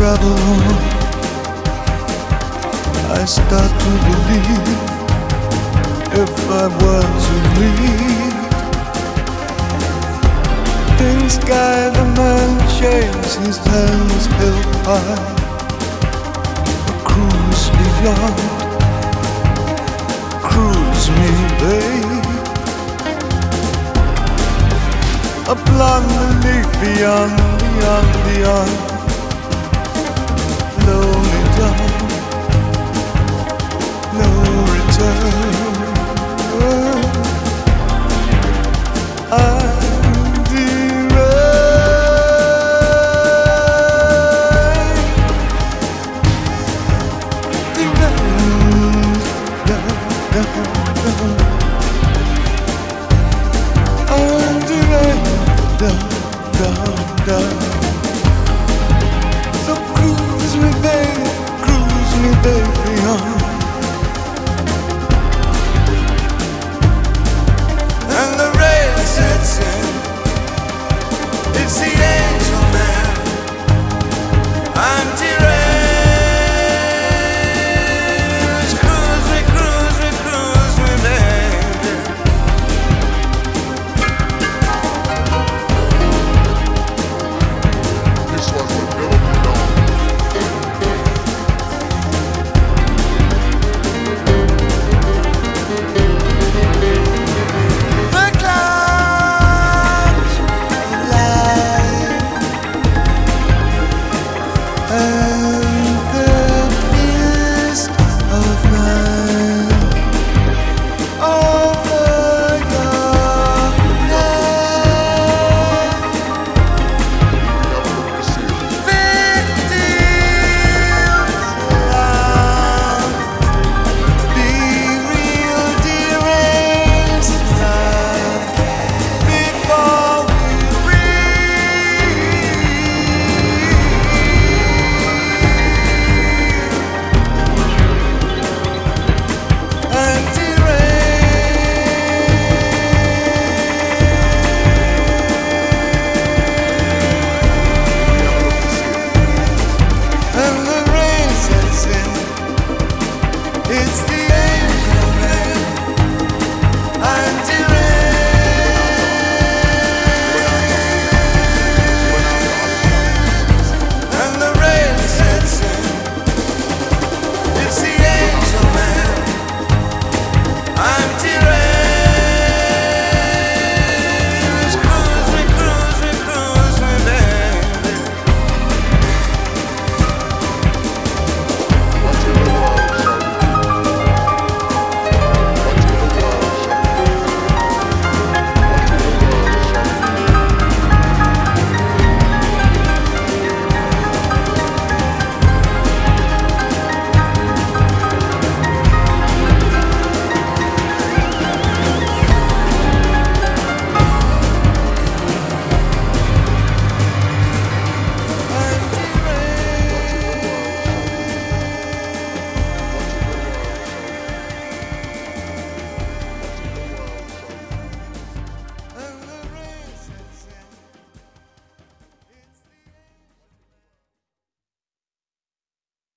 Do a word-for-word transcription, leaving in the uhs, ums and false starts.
travel on, I start to believe if I were to leave, in sky the man shaves his hands held high, a cruise beyond, cruise me, babe. A blonde leaf beyond, beyond, beyond, lonely dawn, no return. I'm Down, down, down. So cruise me, baby, cruise me, baby, on. And the rain sets in. It's the angel man. I'm T-Rex. Cruise me, cruise me, cruise me, baby. Uh